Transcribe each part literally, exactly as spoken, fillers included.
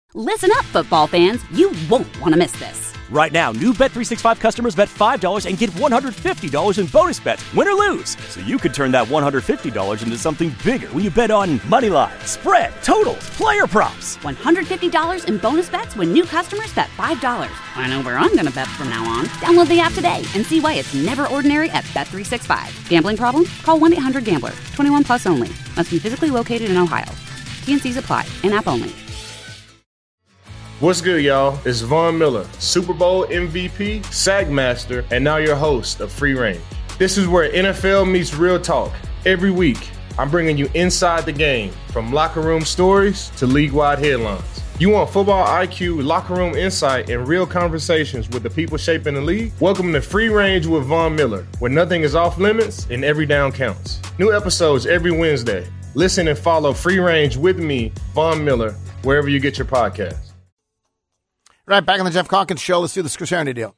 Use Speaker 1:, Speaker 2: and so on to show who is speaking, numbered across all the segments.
Speaker 1: Listen up, football fans. You won't want to miss this.
Speaker 2: Right now, new Bet three sixty-five customers bet five dollars and get one hundred fifty dollars in bonus bets, win or lose. So you could turn that one hundred fifty dollars into something bigger when you bet on money line, spread, totals, player props.
Speaker 1: one hundred fifty dollars in bonus bets when new customers bet five dollars. I know where I'm going to bet from now on. Download the app today and see why it's never ordinary at Bet three sixty-five. Gambling problem? Call one eight hundred gambler. twenty-one plus only. Must be physically located in Ohio. T N Cs apply. In-app only.
Speaker 3: What's good, y'all? It's Von Miller, Super Bowl M V P, Sack Master, and now your host of Free Range. This is where N F L meets real talk. Every week, I'm bringing you inside the game, from locker room stories to league-wide headlines. You want football I Q, locker room insight, and real conversations with the people shaping the league? Welcome to Free Range with Von Miller, where nothing is off limits and every down counts. New episodes every Wednesday. Listen and follow Free Range with me, Von Miller, wherever you get your podcasts.
Speaker 4: Right, back on the Jeff Calkins Show. Let's do the Scricerni deal.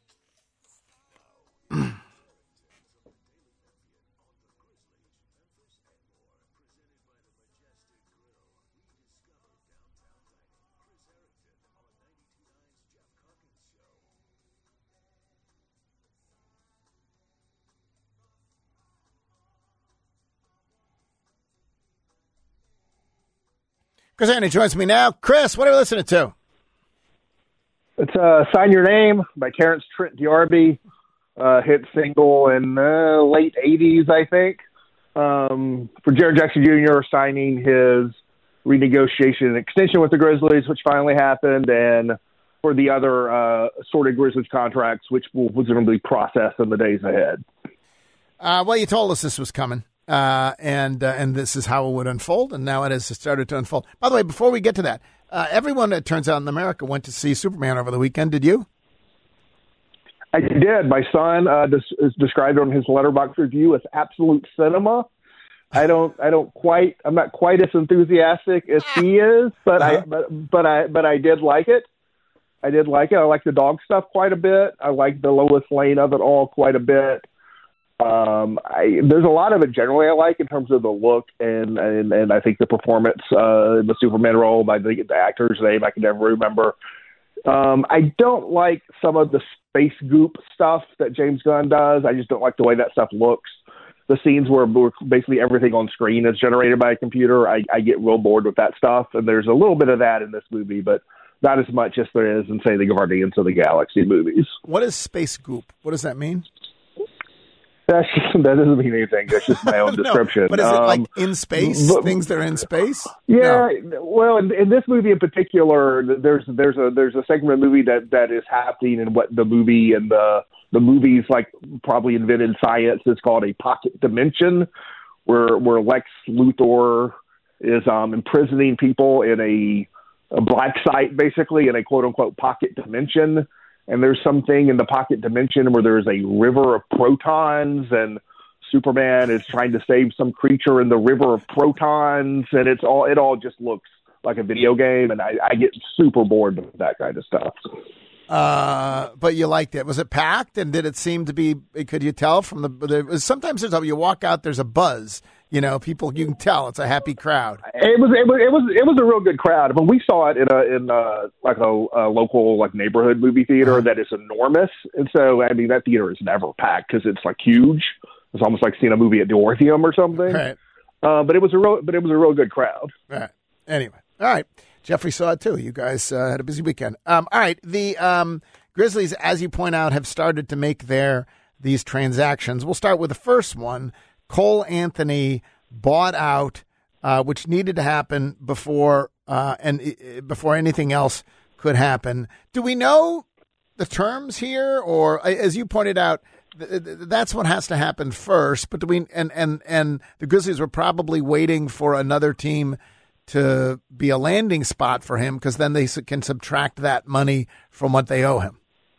Speaker 4: Chris Andy joins me now. Chris, what are we listening to?
Speaker 5: It's uh, Sign Your Name by Terrence Trent D'Arby, uh, hit single in uh, late eighties, I think, um, for Jaren Jackson Junior signing his renegotiation and extension with the Grizzlies, which finally happened, and for the other uh, assorted Grizzlies contracts, which will presumably process in the days ahead.
Speaker 4: Uh, well, you told us this was coming, uh, and uh, and this is how it would unfold, and now it has started to unfold. By the way, before we get to that, Uh, everyone, it turns out, in America went to see Superman over the weekend. Did you?
Speaker 5: I did. My son uh, des- described it on his Letterboxd review as absolute cinema. I don't. I don't quite. I'm not quite as enthusiastic as he is, but uh-huh. I. But, but I. But I did like it. I did like it. I like the dog stuff quite a bit. I like the Lois Lane of it all quite a bit. Um, I, there's a lot of it generally I like in terms of the look and, and, and I think the performance, uh, in the Superman role by the, the actor's name I can never remember. Um, I don't like some of the space goop stuff that James Gunn does. I just don't like the way that stuff looks. The scenes where basically everything on screen is generated by a computer, I, I get real bored with that stuff. And there's a little bit of that in this movie, but not as much as there is in, say, the Guardians of the Galaxy movies.
Speaker 4: What is space goop? What does that mean?
Speaker 5: That's just, that doesn't mean anything. That's just my own description.
Speaker 4: No, but is it
Speaker 5: um,
Speaker 4: like in space? But, things that are in space?
Speaker 5: Yeah.
Speaker 4: No.
Speaker 5: Well, in, in this movie in particular, there's there's a there's a segment of the movie that, that is happening in what the movie and the the movies like probably invented science is called a pocket dimension, where where Lex Luthor is um, imprisoning people in a, a black site, basically in a quote unquote pocket dimension. And there's something in the pocket dimension where there's a river of protons, and Superman is trying to save some creature in the river of protons, and it's all it all just looks like a video game, and I, I get super bored with that kind of stuff.
Speaker 4: Uh, but you liked it. Was it packed, and did it seem to be? Could you tell from the? the sometimes there's a, you walk out, there's a buzz. You know, people, you can tell it's a happy crowd.
Speaker 5: It was, it was, it was, it was a real good crowd. But we saw it in a, in a, like a, a local, like neighborhood movie theater uh-huh. that is enormous. And so, I mean, that theater is never packed because it's like huge. It's almost like seeing a movie at the Orpheum or something.
Speaker 4: Right.
Speaker 5: Uh, but it was a real, but it was a real good crowd.
Speaker 4: Right. Anyway. All right. Jeffrey saw it too. You guys uh, had a busy weekend. Um, all right. The um, Grizzlies, as you point out, have started to make their, these transactions. We'll start with the first one. Cole Anthony bought out, uh, which needed to happen before uh, and uh, before anything else could happen. Do we know the terms here, or as you pointed out, th- th- that's what has to happen first? But do we and and and the Grizzlies were probably waiting for another team to be a landing spot for him, because then they can subtract that money from what they owe him.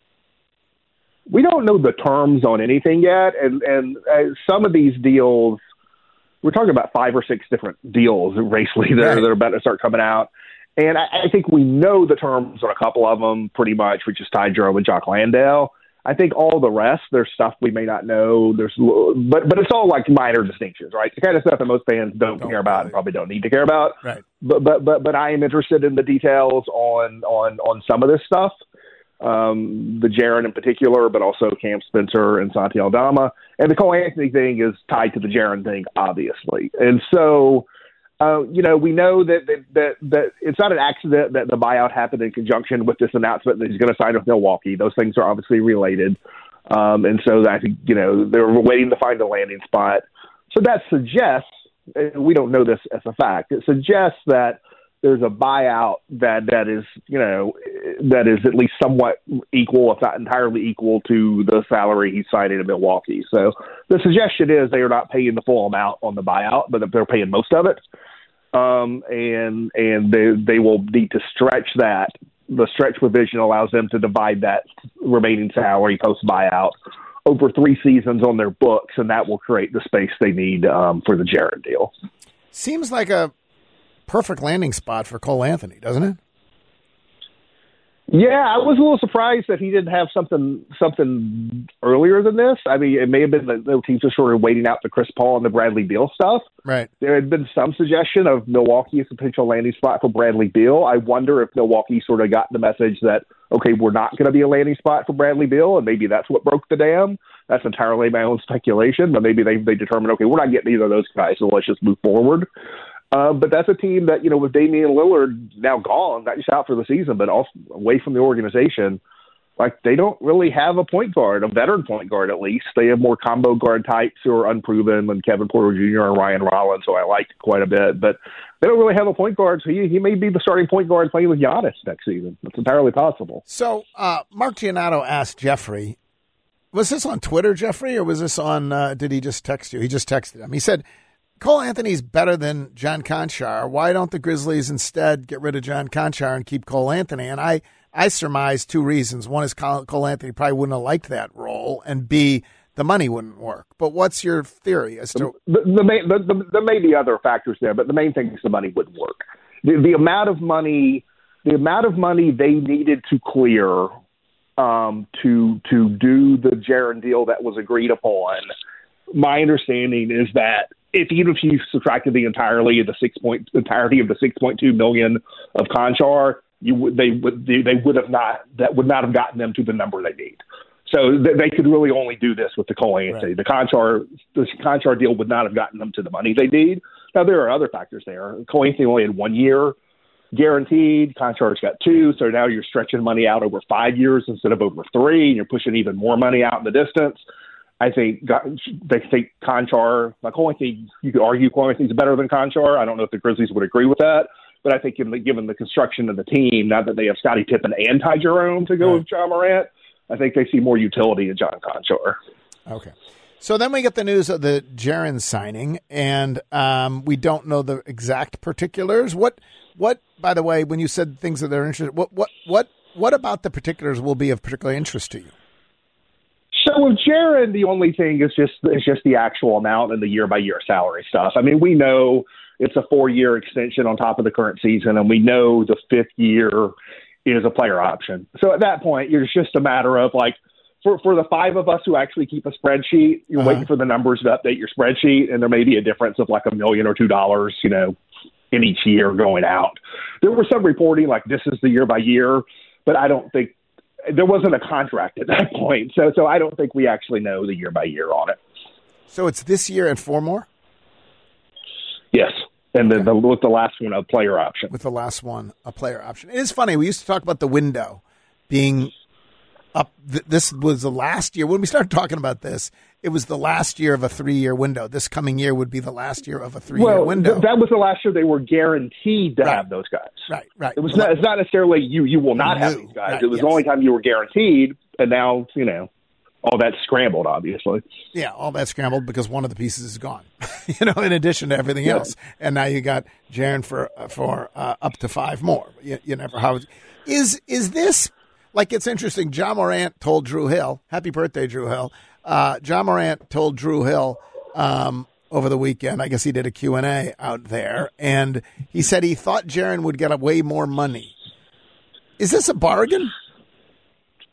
Speaker 5: We don't know the terms on anything yet, and and uh, some of these deals, we're talking about five or six different deals racially that, right. that are about to start coming out, and I, I think we know the terms on a couple of them pretty much, which is Ty Jerome and Jock Landale. I think all the rest, there's stuff we may not know. There's, but but it's all like minor distinctions, right? The kind of stuff that most fans don't, don't care about really. and probably don't need to care about.
Speaker 4: Right.
Speaker 5: But but but but I am interested in the details on on on some of this stuff. Um, the Jaren in particular, but also Cam Spencer and Santi Aldama. And the Cole Anthony thing is tied to the Jaren thing, obviously. And so, uh, you know, we know that, that that that it's not an accident that the buyout happened in conjunction with this announcement that he's going to sign with Milwaukee. Those things are obviously related. Um, and so I think, you know, they're waiting to find a landing spot. So that suggests, and we don't know this as a fact, it suggests that there's a buyout that, that is, you know, that is at least somewhat equal, if not entirely equal, to the salary he signed in Milwaukee. So the suggestion is they are not paying the full amount on the buyout, but they're paying most of it. Um, and and they they will need to stretch that. The stretch provision allows them to divide that remaining salary post-buyout over three seasons on their books, and that will create the space they need um, for the Jaren deal.
Speaker 4: Seems like a perfect landing spot for Cole Anthony, doesn't it?
Speaker 5: Yeah, I was a little surprised that he didn't have something something earlier than this. I mean, it may have been that the teams were sort of waiting out the Chris Paul and the Bradley Beal stuff.
Speaker 4: Right.
Speaker 5: There had been some suggestion of Milwaukee as a potential landing spot for Bradley Beal. I wonder if Milwaukee sort of got the message that, okay, we're not going to be a landing spot for Bradley Beal, and maybe that's what broke the dam. That's entirely my own speculation, but maybe they they determined, okay, we're not getting either of those guys, so let's just move forward. Uh, but that's a team that, you know, with Damian Lillard now gone, not just out for the season, but also away from the organization, like they don't really have a point guard, a veteran point guard at least. They have more combo guard types who are unproven than Kevin Porter Junior and Ryan Rollins, who I liked quite a bit. But they don't really have a point guard, so he, he may be the starting point guard playing with Giannis next season. That's entirely possible.
Speaker 4: So uh, Mark Giannotto asked Jeffrey, was this on Twitter, Jeffrey, or was this on, uh, did he just text you? He just texted him. He said, Cole Anthony's better than John Conchar. Why don't the Grizzlies instead get rid of John Conchar and keep Cole Anthony? And I, I surmise two reasons. One is Cole Anthony probably wouldn't have liked that role, and B, the money wouldn't work. But what's your theory as to
Speaker 5: the, the, the, main, the, the there may be other factors there, but the main thing is the money wouldn't work. The, the amount of money, the amount of money they needed to clear um, to to do the Jaren deal that was agreed upon. My understanding is that if even if you subtracted the entirely of the six point entirety of the six point two million of Conchar, you would they would they, they would have not that would not have gotten them to the number they need. So th- they could really only do this with the Cole Anthony. Right. The Conchar the Conchar deal would not have gotten them to the money they need. Now there are other factors there. Cole Anthony only had one year guaranteed. Conchar's got two, so now you're stretching money out over five years instead of over three, and you're pushing even more money out in the distance. I think they think Conchar, like Cole Anthony, you could argue Cole Anthony's better than Conchar. I don't know if the Grizzlies would agree with that, but I think given the, given the construction of the team, now that they have Scottie Pippen and Ty Jerome to go right. with John Morant, I think they see more utility in John Conchar.
Speaker 4: Okay. So then we get the news of the Jaren signing, and um, we don't know the exact particulars. What, what? By the way, when you said things that they're interested, what, what, what, what about the particulars will be of particular interest to you?
Speaker 5: So with Jaren, the only thing is just is just the actual amount and the year by year salary stuff. I mean, we know it's a four year extension on top of the current season, and we know the fifth year is a player option. So at that point, it's just a matter of like. For for the five of us who actually keep a spreadsheet, you're uh-huh. waiting for the numbers to update your spreadsheet, and there may be a difference of like a million or two dollars, you know, in each year going out. There was some reporting like this is the year by year, but I don't think there wasn't a contract at that point. So so I don't think we actually know the year by year on it.
Speaker 4: So it's this year and four more?
Speaker 5: Yes. And okay. then the, with the last one, a player option.
Speaker 4: With the last one, a player option. It is funny. We used to talk about the window being up. This was the last year when we started talking about this. It was the last year of a three-year window. This coming year would be the last year of a three-year
Speaker 5: well,
Speaker 4: window.
Speaker 5: Th- that was the last year they were guaranteed to
Speaker 4: right.
Speaker 5: have those guys.
Speaker 4: Right, right.
Speaker 5: It was not. It's not necessarily you. You will not have these guys.
Speaker 4: Right,
Speaker 5: it was
Speaker 4: yes.
Speaker 5: the only time you were guaranteed, and now you know all that's scrambled. Obviously,
Speaker 4: yeah, all that's scrambled because one of the pieces is gone. you know, in addition to everything yeah. else, and now you got Jaren for for uh, up to five more. You, you never how is is this. Like, it's interesting. John Morant told Drew Hill, happy birthday, Drew Hill. Uh, John Morant told Drew Hill um, over the weekend, I guess he did a Q and A out there, and he said he thought Jaren would get way more money. Is this a bargain?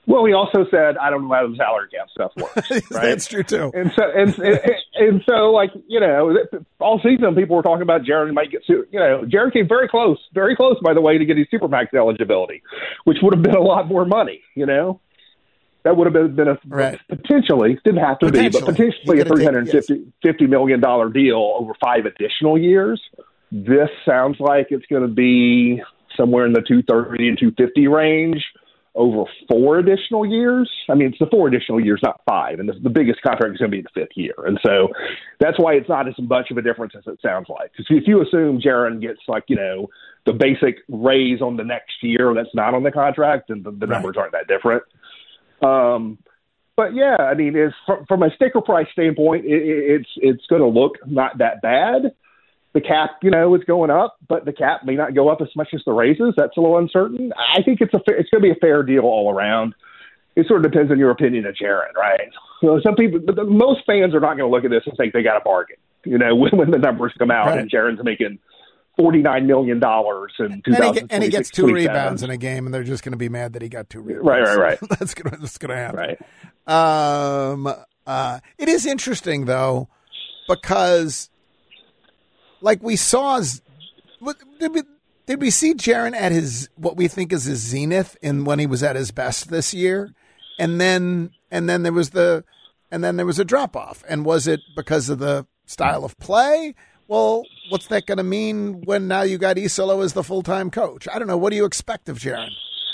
Speaker 5: Well, he also said, "I don't know how the salary cap stuff works." Right?
Speaker 4: That's true too.
Speaker 5: And so, and, and and so, like you know, all season people were talking about Jaron might get. You know, Jaron came very close, very close, by the way, to getting Supermax eligibility, which would have been a lot more money. You know, that would have been, been a
Speaker 4: right.
Speaker 5: potentially didn't have to be, but potentially a three hundred fifty million dollar deal over five additional years. This sounds like it's going to be somewhere in the two thirty and two fifty range over four additional years. I mean, it's the four additional years, not five. And the, the biggest contract is going to be the fifth year. And so that's why it's not as much of a difference as it sounds like. Because if you assume Jaron gets like, you know, the basic raise on the next year that's not on the contract, then the, the right. numbers aren't that different. Um, but yeah, I mean, it's, from, from a sticker price standpoint, it, it's, it's going to look not that bad. The cap, you know, is going up, but the cap may not go up as much as the raises. That's a little uncertain. I think it's a fair, it's going to be a fair deal all around. It sort of depends on your opinion of Jaron, right? You know, some people, but the, most fans are not going to look at this and think they got a bargain. You know, when, when the numbers come out right. and Jaron's making forty-nine million dollars in two thousand twenty-six,
Speaker 4: and he gets two rebounds in a game, and they're just going to be mad that he got two rebounds.
Speaker 5: Right, right, right.
Speaker 4: that's going to that's going to happen.
Speaker 5: Right.
Speaker 4: Um. Uh. It is interesting though, because. Like we saw, did we, did we see Jaron at his what we think is his zenith in when he was at his best this year, and then and then there was the and then there was a drop off, and was it because of the style of play? Well, what's that going to mean when now you got Isolo as the full time coach? I don't know. What do you expect of Jaron?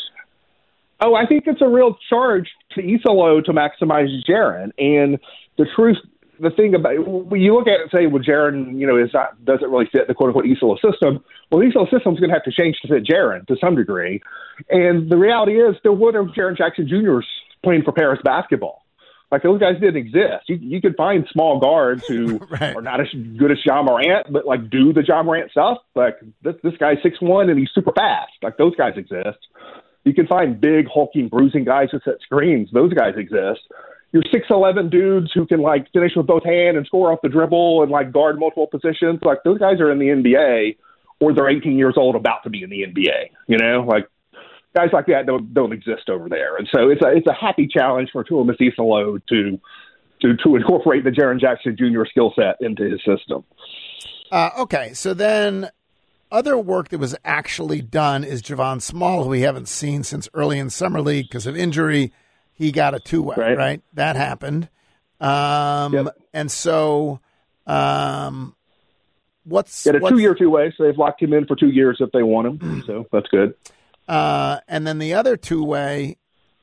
Speaker 5: Oh, I think it's a real charge to Isolo to maximize Jaron, and the truth. The thing about when you look at it and say, well, Jaron, you know, is not doesn't really fit the quote unquote Isolo system. Well, the Isolo system is going to have to change to fit Jaron to some degree. And the reality is, there would have Jaron Jackson Juniors playing for Paris basketball. Like those guys didn't exist. You you could find small guards who right. are not as good as Ja Morant, but like do the Ja Morant stuff. Like this this guy's six one and he's super fast. Like those guys exist. You can find big hulking bruising guys who set screens. Those guys exist. Your six eleven dudes who can, like, finish with both hands and score off the dribble and, like, guard multiple positions, like, those guys are in the N B A or they're eighteen years old about to be in the N B A, you know? Like, guys like that don't don't exist over there. And so it's a it's a happy challenge for Tuomas Isolo to, to, to incorporate the Jaron Jackson Junior skill set into his system.
Speaker 4: Uh, okay, so then other work that was actually done is Javon Small, who we haven't seen since early in Summer League because of injury. He got a two-way, right. right? That happened. Um, yep. And so um, what's...
Speaker 5: Got a
Speaker 4: what's,
Speaker 5: two-year two-way, so they've locked him in for two years if they want him. So that's good.
Speaker 4: Uh, and then the other two-way,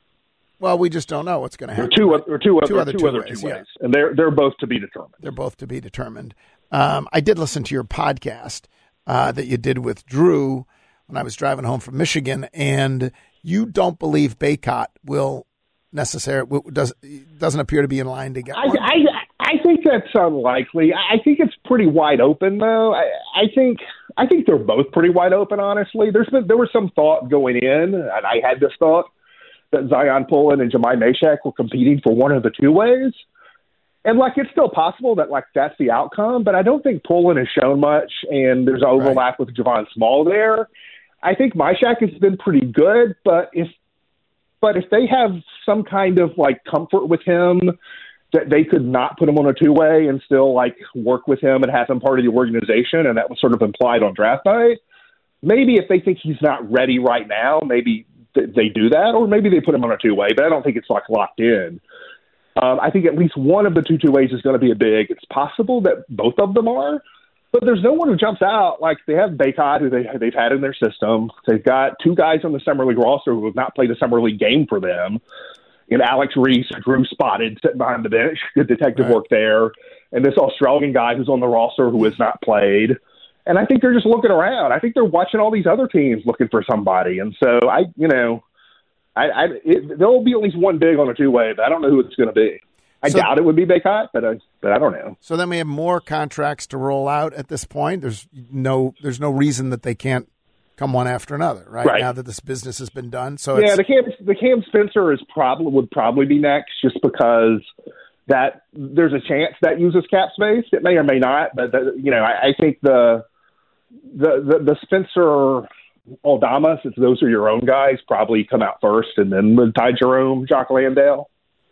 Speaker 4: well, we just don't know what's going to happen.
Speaker 5: Or two, right? or two,
Speaker 4: two
Speaker 5: or
Speaker 4: other
Speaker 5: two
Speaker 4: two
Speaker 5: other
Speaker 4: ways,
Speaker 5: two-ways.
Speaker 4: Yeah.
Speaker 5: And they're, they're both to be determined.
Speaker 4: They're both to be determined. Um, I did listen to your podcast uh, that you did with Drew when I was driving home from Michigan, and you don't believe Bacot will... necessary does doesn't appear to be in line to get
Speaker 5: I,
Speaker 4: one.
Speaker 5: I I think that's unlikely. I think it's pretty wide open though. I, I think I think they're both pretty wide open. Honestly, there's been there was some thought going in, and I had this thought that Zion Pullen and Jemai Mashak were competing for one of the two ways, and like it's still possible that like that's the outcome. But I don't think Pullen has shown much, and there's overlap right. with Javon Small there. I think Mashak has been pretty good, but if But if they have some kind of like comfort with him that they could not put him on a two-way and still like work with him and have him part of the organization, and that was sort of implied on draft night, maybe if they think he's not ready right now, maybe th- they do that, or maybe they put him on a two-way, but I don't think it's like locked in. Um, I think at least one of the two two-ways is going to be a big. It's possible that both of them are, but there's no one who jumps out. Like they have Bacot, who they, they've had in their system. They've got two guys on the Summer League roster who have not played a Summer League game for them. And Alex Reese, Drew spotted, sitting behind the bench. Good detective right. work there. And this Australian guy who's on the roster who has not played. And I think they're just looking around. I think they're watching all these other teams looking for somebody. And so, I, you know, I, I it, there'll be at least one big on a two-way, but I don't know who it's going to be. I so, doubt it would be Bacot, but I, but I don't know.
Speaker 4: So then we have more contracts to roll out at this point. There's no there's no reason that they can't come one after another, right? right. Now that this business has been done. So
Speaker 5: yeah,
Speaker 4: it's,
Speaker 5: the Cam the Cam Spencer is probably would probably be next, just because that there's a chance that uses cap space. It may or may not, but the, you know, I, I think the, the the the Spencer Aldama, since those are your own guys, probably come out first, and then with Ty Jerome, Jock Landale.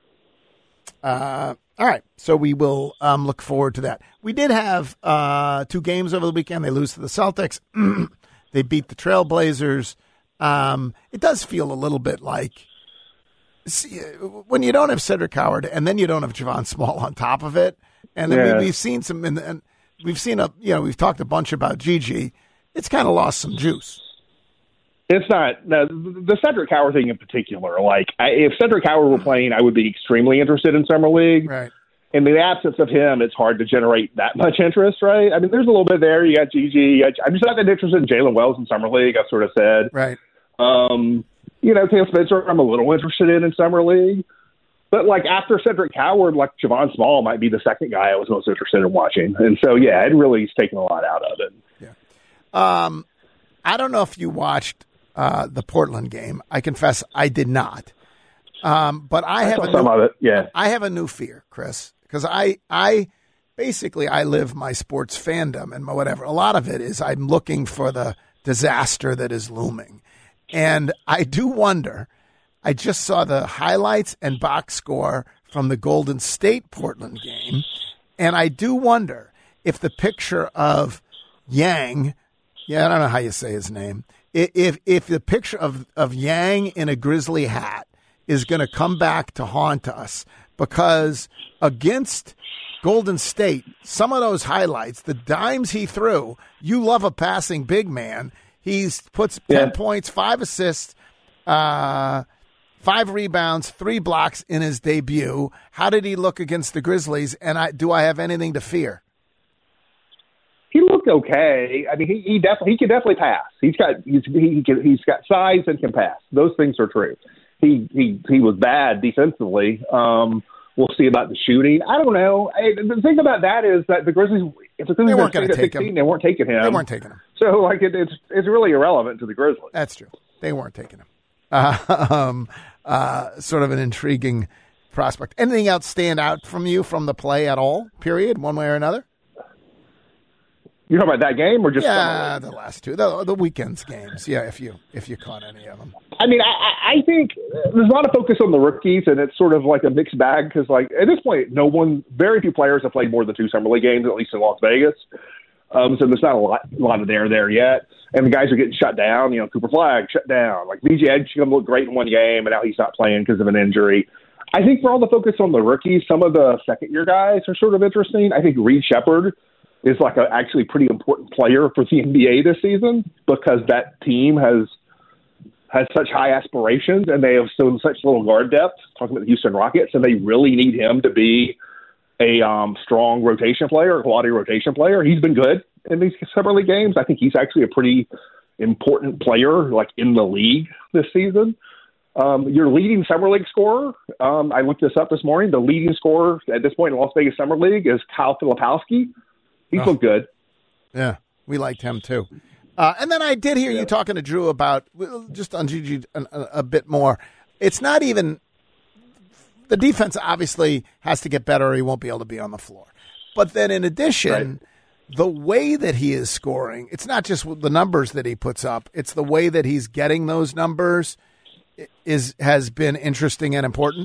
Speaker 4: Uh, all right, so we will um, look forward to that. We did have uh, two games over the weekend. They lose to the Celtics. They beat the Trailblazers. Um, it does feel a little bit like see, when you don't have Cedric Howard and then you don't have Javon Small on top of it. And then
Speaker 5: yeah.
Speaker 4: we, we've seen some, in the, and we've seen a, you know, we've talked a bunch about Gigi. It's kind of lost some juice.
Speaker 5: It's not no, the Cedric Howard thing in particular. Like, I, if Cedric Howard were playing, I would be extremely interested in Summer League.
Speaker 4: Right.
Speaker 5: In the absence of him, it's hard to generate that much interest, right? I mean, there's a little bit there. You got Gigi. I'm just not that interested in Jalen Wells in Summer League. I've sort of said.
Speaker 4: Right.
Speaker 5: Um, you know, Cam Spencer, I'm a little interested in in Summer League. But, like, after Cedric Howard, like, Javon Small might be the second guy I was most interested in watching. And so, yeah, it really has taken a lot out of it.
Speaker 4: Yeah. Um, I don't know if you watched uh, the Portland game. I confess I did not. Um, but I, I have a
Speaker 5: some
Speaker 4: new,
Speaker 5: of it, yeah.
Speaker 4: I have a new fear, Chris, because I, I basically I live my sports fandom and my whatever. A lot of it is I'm looking for the disaster that is looming. And I do wonder, I just saw the highlights and box score from the Golden State Portland game, and I do wonder if the picture of Yang, yeah, I don't know how you say his name, if if the picture of, of Yang in a Grizzly hat is going to come back to haunt us, because against Golden State, some of those highlights, the dimes he threw, you love a passing big man. He puts ten yeah. points, five assists, uh, five rebounds, three blocks in his debut. How did he look against the Grizzlies? And I, do I have anything to fear?
Speaker 5: He looked okay. I mean, he, he definitely he can definitely pass. He's got he's he can, he's got size and can pass. Those things are true. He he he was bad defensively. Um, we'll see about the shooting. I don't know. I, the thing about that is that the Grizzlies, if the Grizzlies
Speaker 4: weren't going to take him,
Speaker 5: they weren't taking him.
Speaker 4: They weren't taking him.
Speaker 5: So like it, it's it's really irrelevant to the Grizzlies.
Speaker 4: That's true. They weren't taking him. Uh, um, uh, sort of an intriguing prospect. Anything else stand out from you from the play at all? Period, one way or another.
Speaker 5: You talking about that game or just
Speaker 4: yeah, the last two, the the weekend's games? Yeah, if you if you caught any of them.
Speaker 5: I mean, I, I think there's a lot of focus on the rookies, and it's sort of like a mixed bag because, like, at this point, no one, very few players have played more than two summer league games, at least in Las Vegas. Um, so there's not a lot, a lot of there there yet, and the guys are getting shut down. You know, Cooper Flagg shut down. Like V J Edgecombe looked great in one game, and now he's not playing because of an injury. I think for all the focus on the rookies, some of the second year guys are sort of interesting. I think Reed Shepherd is like a actually pretty important player for the N B A this season because that team has has such high aspirations and they have so such little guard depth, talking about the Houston Rockets, and they really need him to be a um, strong rotation player, a quality rotation player. He's been good in these summer league games. I think he's actually a pretty important player like in the league this season. Um, your leading summer league scorer, um, I looked this up this morning, the leading scorer at this point in Las Vegas Summer League is Kyle Filipowski. He's oh. looked good.
Speaker 4: Yeah, we liked him too. Uh, and then I did hear yeah. you talking to Drew about, just on Gigi a, a, a bit more. It's not even, the defense obviously has to get better or he won't be able to be on the floor. But then in addition, right. the way that he is scoring, it's not just the numbers that he puts up, it's the way that he's getting those numbers is has been interesting and important.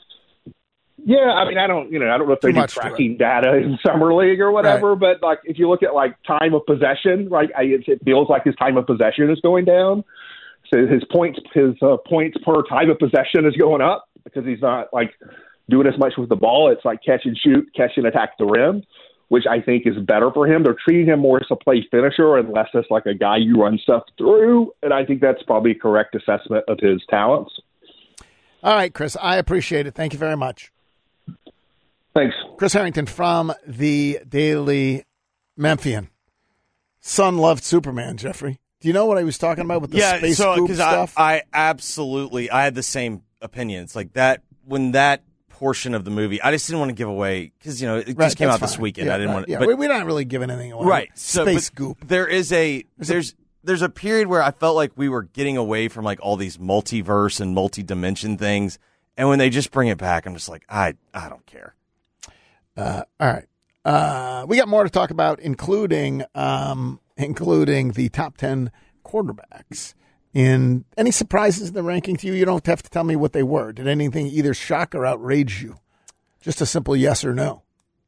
Speaker 5: Yeah, I mean, I don't, you know, I don't know if they do tracking data in summer league or whatever, right. but like if you look at like time of possession, right, I, it, it feels like his time of possession is going down. So his points, his uh, points per time of possession is going up because he's not like doing as much with the ball. It's like catch and shoot, catch and attack the rim, which I think is better for him. They're treating him more as a play finisher and less as like a guy you run stuff through, and I think that's probably a correct assessment of his talents.
Speaker 4: All right, Chris, I appreciate it. Thank you very much.
Speaker 5: Thanks.
Speaker 4: Chris Harrington from the Daily Memphian. Son loved Superman, Jeffrey. Do you know what I was talking about with the
Speaker 6: yeah,
Speaker 4: space
Speaker 6: so,
Speaker 4: goop stuff?
Speaker 6: I, I absolutely, I had the same opinion. It's like that, when that portion of the movie, I just didn't want to give away, because, you know, it
Speaker 4: right,
Speaker 6: just came out
Speaker 4: fine.
Speaker 6: this weekend.
Speaker 4: Yeah,
Speaker 6: I didn't
Speaker 4: right,
Speaker 6: want to.
Speaker 4: Yeah,
Speaker 6: but,
Speaker 4: we're not really giving anything away.
Speaker 6: Right. So,
Speaker 4: space goop.
Speaker 6: There is a, there's, there's a period where I felt like we were getting away from like all these multiverse and multi-dimension things. And when they just bring it back, I'm just like, I, I don't care.
Speaker 4: Uh, all right. Uh, we got more to talk about, including um, including the top ten quarterbacks. In any surprises in the ranking to you? You don't have to tell me what they were. Did anything either shock or outrage you? Just a simple yes or no.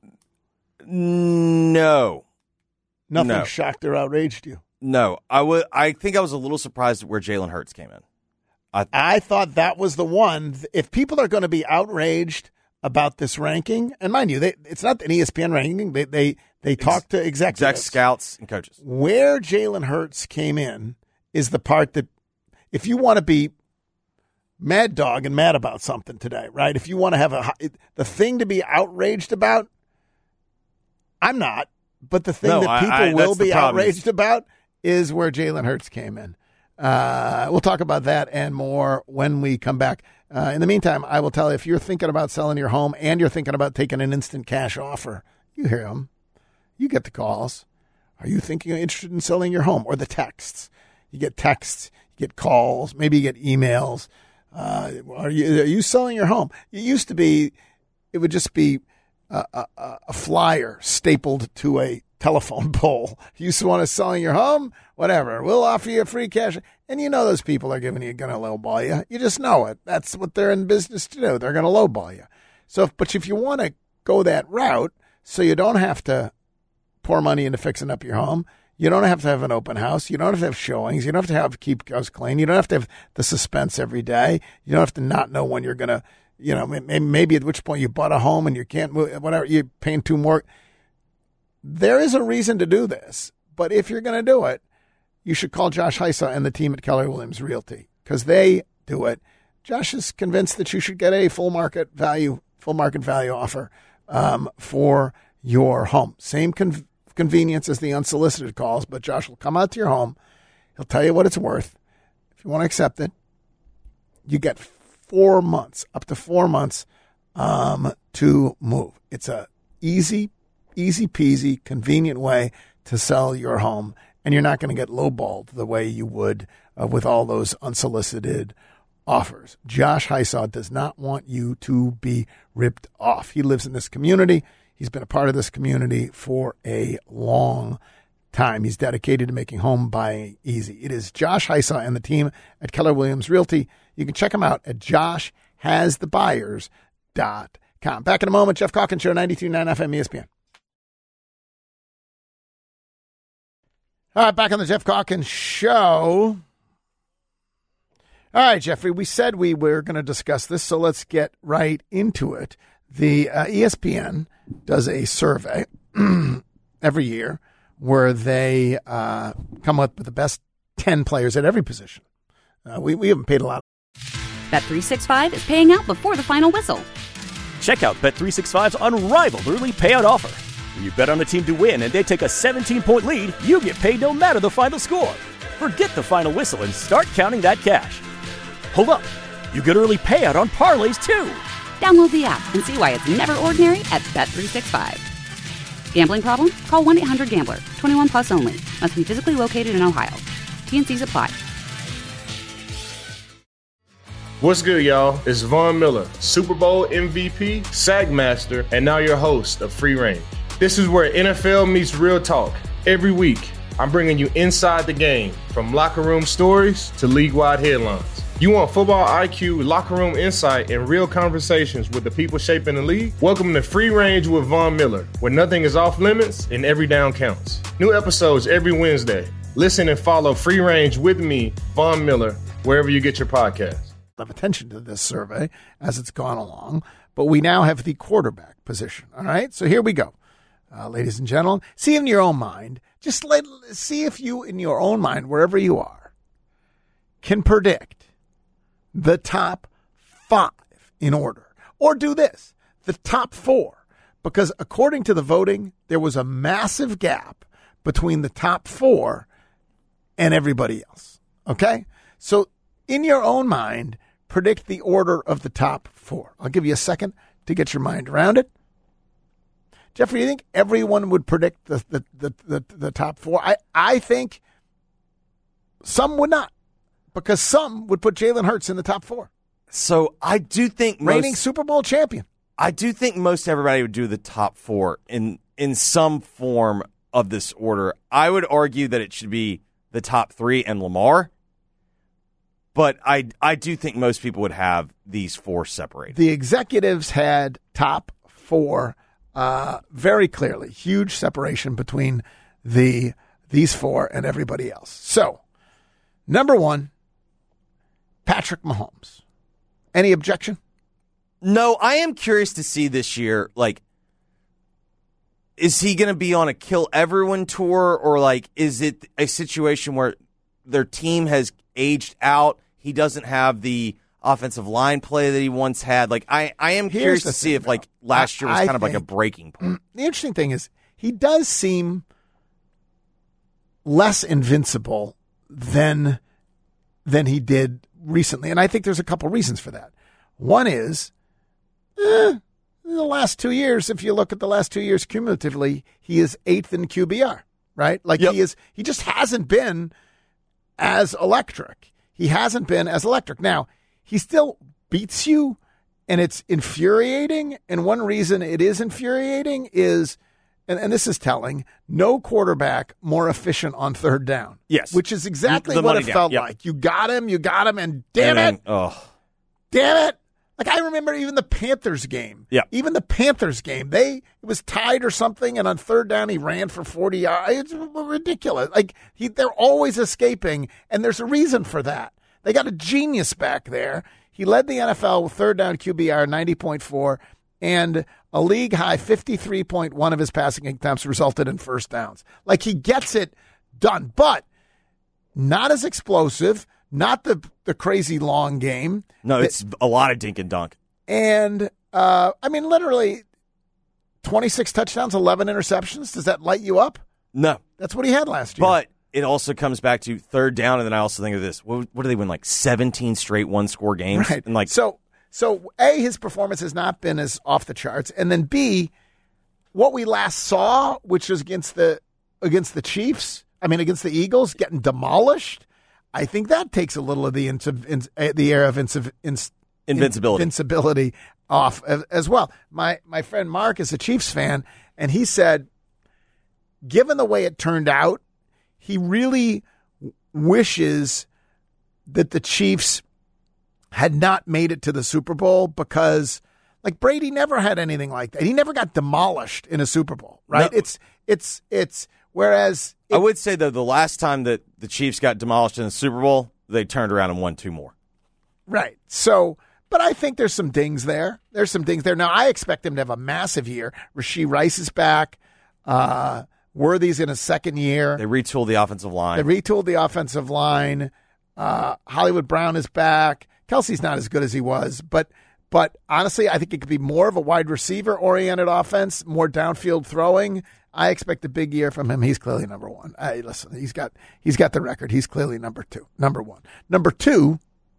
Speaker 6: No.
Speaker 4: Nothing
Speaker 6: no.
Speaker 4: shocked or outraged you?
Speaker 6: No. I would. I think I was a little surprised at where Jalen Hurts came in.
Speaker 4: I, I thought that was the one. If people are going to be outraged about this ranking, and mind you, they, it's not an E S P N ranking. They they, they talk to executives.
Speaker 6: Exec scouts and coaches.
Speaker 4: Where Jalen Hurts came in is the part that, if you want to be mad dog and mad about something today, right? If you want to have a the thing to be outraged about, I'm not. But the thing
Speaker 6: no,
Speaker 4: that people
Speaker 6: I, I,
Speaker 4: will be outraged
Speaker 6: is.
Speaker 4: about is where Jalen Hurts came in. Uh, we'll talk about that and more when we come back. Uh, in the meantime, I will tell you, if you're thinking about selling your home and you're thinking about taking an instant cash offer, you hear them. You get the calls. Are you thinking or interested in selling your home? Or the texts. You get texts, you get calls, maybe you get emails. Uh, are you are you selling your home? It used to be, it would just be a, a, a flyer stapled to a telephone pole. You used to want to sell your home? Whatever. We'll offer you free cash. And you know those people are giving you, going to lowball you. You just know it. That's what they're in business to do. They're going to lowball you. So, if, but if you want to go that route so you don't have to pour money into fixing up your home, you don't have to have an open house. You don't have to have showings. You don't have to have keep house clean. You don't have to have the suspense every day. You don't have to not know when you're going to, you know, maybe at which point you bought a home and you can't move, whatever, you're paying two more. There is a reason to do this, but if you're going to do it, you should call Josh Heisa and the team at Keller Williams Realty because they do it. Josh is convinced that you should get a full market value, full market value offer um, for your home. Same con- convenience as the unsolicited calls, but Josh will come out to your home. He'll tell you what it's worth. If you want to accept it, you get four months, up to four months um, to move. It's a easy, easy peasy, convenient way to sell your home, and you're not going to get lowballed the way you would uh, with all those unsolicited offers. Josh Heisa does not want you to be ripped off. He lives in this community. He's been a part of this community for a long time. He's dedicated to making home buying easy. It is Josh Heisa and the team at Keller Williams Realty. You can check him out at josh has the buyers dot com. Back in a moment, Jeff Calkins Show, ninety-two point nine F M E S P N. All right, back on the Jeff Calkins Show. All right, Jeffrey, we said we were going to discuss this, so let's get right into it. The uh, E S P N does a survey every year where they uh, come up with the best ten players at every position. Uh, we, we haven't paid a lot.
Speaker 1: Bet three sixty-five is paying out before the final whistle.
Speaker 2: Check out Bet three sixty-five's unrivaled early payout offer. When you bet on a team to win and they take a seventeen-point lead, you get paid no matter the final score. Forget the final whistle and start counting that cash. Hold up. You get early payout on parlays, too.
Speaker 1: Download the app and see why it's never ordinary at Bet three sixty-five. Gambling problem? Call one eight hundred gambler. twenty-one plus only. Must be physically located in Ohio. T and C's apply.
Speaker 3: What's good, y'all? It's Von Miller, Super Bowl M V P, SAG Master, and now your host of Free Range. This is where N F L meets real talk. Every week, I'm bringing you inside the game, from locker room stories to league-wide headlines. You want football I Q, locker room insight, and real conversations with the people shaping the league? Welcome to Free Range with Von Miller, where nothing is off limits and every down counts. New episodes every Wednesday. Listen and follow Free Range with me, Von Miller, wherever you get your podcasts.
Speaker 4: Of attention to this survey as it's gone along, but we now have the quarterback position. All right, so here we go. Uh, ladies and gentlemen, see in your own mind, just let, see if you, in your own mind, wherever you are, can predict the top five in order. Or do this, the top four, because according to the voting, there was a massive gap between the top four and everybody else. Okay? So in your own mind, predict the order of the top four. I'll give you a second to get your mind around it. Jeffrey, you think everyone would predict the the, the, the, the top four? I, I think some would not, because some would put Jalen Hurts in the top four.
Speaker 6: So I do think most,
Speaker 4: reigning Super Bowl champion.
Speaker 6: I do think most everybody would do the top four in in some form of this order. I would argue that it should be the top three and Lamar. But I, I do think most people would have these four separated.
Speaker 4: The executives had top four uh, very clearly. Huge separation between the these four and everybody else. So, number one, Patrick Mahomes. Any objection?
Speaker 6: No, I am curious to see this year, like, is he going to be on a kill everyone tour, or like, is it a situation where their team has aged out? He doesn't have the offensive line play that he once had. Like, I, I am
Speaker 4: Here's
Speaker 6: curious
Speaker 4: the
Speaker 6: to see
Speaker 4: thing,
Speaker 6: if like
Speaker 4: though.
Speaker 6: last year was
Speaker 4: I-
Speaker 6: kind
Speaker 4: I
Speaker 6: of like a
Speaker 4: think-
Speaker 6: breaking point.
Speaker 4: The interesting thing is he does seem less invincible than than he did recently, and I think there's a couple reasons for that. One is, eh, in the last two years, if you look at the last two years cumulatively, he is eighth in Q B R, right? Like
Speaker 6: Yep.
Speaker 4: he is, he just hasn't been as electric. He hasn't been as electric. Now, he still beats you, and it's infuriating. And one reason it is infuriating is, and, and this is telling, no quarterback more efficient on third down.
Speaker 6: Yes.
Speaker 4: Which is exactly
Speaker 6: The
Speaker 4: what
Speaker 6: money
Speaker 4: it
Speaker 6: down,
Speaker 4: felt
Speaker 6: yep.
Speaker 4: like. You got him, you got him, and damn
Speaker 6: And
Speaker 4: it,
Speaker 6: then, oh,
Speaker 4: damn it. Like, I remember even the Panthers game.
Speaker 6: Yeah.
Speaker 4: Even the Panthers game. They, it was tied or something, and on third down, he ran for forty yards. It's ridiculous. Like, he, they're always escaping, and there's a reason for that. They got a genius back there. He led the N F L with third down Q B R, ninety point four, and a league high fifty-three point one of his passing attempts resulted in first downs. Like, he gets it done, but not as explosive, not the, the crazy long game.
Speaker 6: no, it's a lot of dink and dunk.
Speaker 4: And, uh, I mean, literally twenty-six touchdowns, eleven interceptions. Does that light you up?
Speaker 6: No,
Speaker 4: That's what he had last year.
Speaker 6: but it also comes back to third down, and then I also think of this. What, what do they win, like seventeen straight one-score games?
Speaker 4: Right.
Speaker 6: And like,
Speaker 4: so, so A, his performance has not been as off the charts. And then B, what we last saw, which was against the against the Chiefs, I mean, against the Eagles, getting demolished, I think that takes a little of the in, in, the air of inci, in,
Speaker 6: Invincibility.
Speaker 4: invincibility off as, as well. My my friend Mark is a Chiefs fan, and he said, given the way it turned out, he really wishes that the Chiefs had not made it to the Super Bowl because, like, Brady never had anything like that. He never got demolished in a Super Bowl, right?
Speaker 6: No.
Speaker 4: It's it's it's whereas
Speaker 6: I would say, though, the last time that the Chiefs got demolished in the Super Bowl, they turned around and won two more.
Speaker 4: right. So, but I think there's some dings there. There's some dings there. Now, I expect him to have a massive year. Rasheed Rice is back. Uh, Worthy's in his second year.
Speaker 6: They retooled the offensive line.
Speaker 4: They retooled the offensive line. Uh, Hollywood Brown is back. Kelsey's not as good as he was, but but honestly, I think it could be more of a wide receiver oriented offense, more downfield throwing. I expect a big year from him. He's clearly number one. Hey, listen, he's got he's got the record. He's clearly number two. Number one. Number two.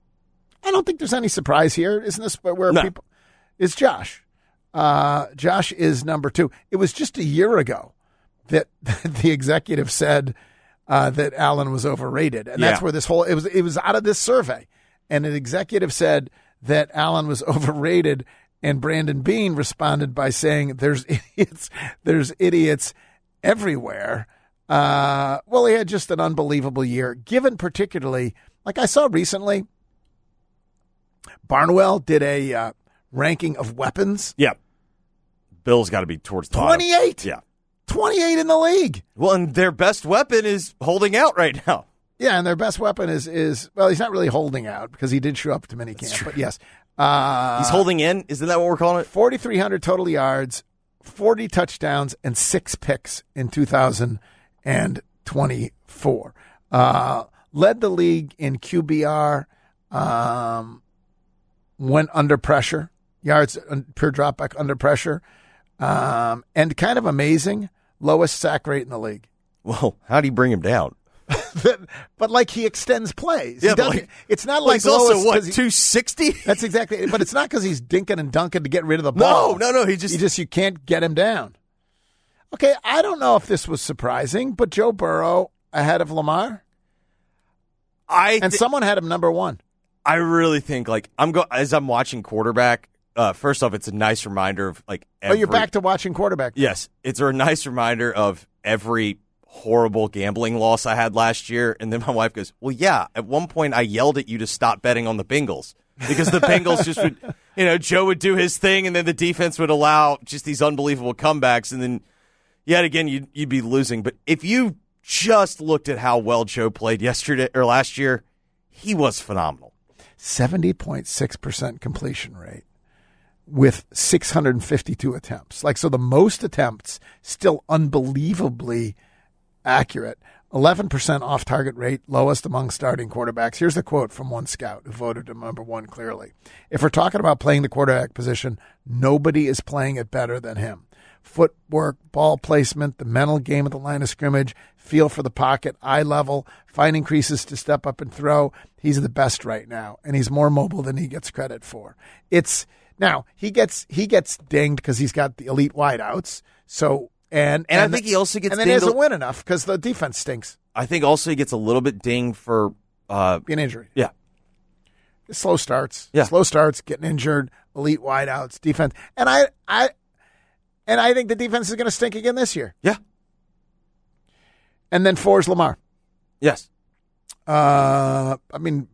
Speaker 4: I don't think there's any surprise here. Isn't this where
Speaker 6: No.
Speaker 4: people? Is Josh? Uh, Josh is number two. It was just a year ago that the executive said uh, that Allen was overrated, and that's
Speaker 6: Yeah.
Speaker 4: where this whole it was. It was out of this survey, and an executive said that Allen was overrated, and Brandon Beane responded by saying, "There's idiots. There's idiots everywhere." Uh, well, he had just an unbelievable year, given particularly, like I saw recently, Barnwell did a uh, ranking of weapons.
Speaker 6: Yeah. Bill's got to be towards the bottom.
Speaker 4: twenty-eight.
Speaker 6: Yeah.
Speaker 4: twenty-eight in the league.
Speaker 6: Well, and their best weapon is holding out right now.
Speaker 4: Yeah, and their best weapon is is well, he's not really holding out because he did show up to minicamp, but yes, uh,
Speaker 6: He's holding in. Isn't that what we're calling it?
Speaker 4: forty-three hundred total yards, forty touchdowns, and six picks in two thousand twenty-four. Uh, led the league in Q B R. Um, went under pressure, yards per dropback under pressure, um, and kind of amazing, lowest sack rate in the league.
Speaker 6: Well, how do you bring him down?
Speaker 4: But like he extends plays.
Speaker 6: Yeah,
Speaker 4: He
Speaker 6: but
Speaker 4: doesn't-
Speaker 6: like-
Speaker 4: it's not
Speaker 6: Well,
Speaker 4: like
Speaker 6: he's also,
Speaker 4: Lois
Speaker 6: what,
Speaker 4: 'cause he-
Speaker 6: two sixty?
Speaker 4: That's exactly. But it's not because he's dinking and dunking to get rid of the ball.
Speaker 6: No, no, no. He just,
Speaker 4: You just you can't get him down. Okay, I don't know if this was surprising, but Joe Burrow ahead of Lamar,
Speaker 6: I,
Speaker 4: and
Speaker 6: thi-
Speaker 4: someone had him number one.
Speaker 6: I really think, like, I'm go as I'm watching quarterback, uh, first off, it's a nice reminder of, like, every,
Speaker 4: Oh, you're back to watching quarterback.
Speaker 6: Yes, it's a nice reminder of every horrible gambling loss I had last year. And then my wife goes, well, yeah, at one point I yelled at you to stop betting on the Bengals because the Bengals just would, you know, Joe would do his thing and then the defense would allow just these unbelievable comebacks. And then yet again, you'd, you'd be losing. But if you just looked at how well Joe played yesterday or last year, he was phenomenal.
Speaker 4: seventy point six percent completion rate with six hundred fifty-two attempts. Like, so the most attempts, still unbelievably accurate. eleven percent off-target rate, lowest among starting quarterbacks. Here's the quote from one scout who voted him number one clearly. If we're talking about playing the quarterback position, nobody is playing it better than him. Footwork, ball placement, the mental game at the line of scrimmage, feel for the pocket, eye level, finding creases to step up and throw. He's the best right now, and he's more mobile than he gets credit for. It's now he gets he gets dinged because he's got the elite wideouts. So and
Speaker 6: and,
Speaker 4: and
Speaker 6: I think he also gets
Speaker 4: and then
Speaker 6: dinged
Speaker 4: he doesn't win enough because the defense stinks.
Speaker 6: I think also he gets a little bit dinged for uh,
Speaker 4: being injured.
Speaker 6: Yeah,
Speaker 4: slow starts.
Speaker 6: Yeah,
Speaker 4: slow starts, getting injured, elite wideouts, defense, and I I. And I think the defense is going to stink again this year.
Speaker 6: Yeah.
Speaker 4: And then four is Lamar.
Speaker 6: Yes.
Speaker 4: Uh, I mean,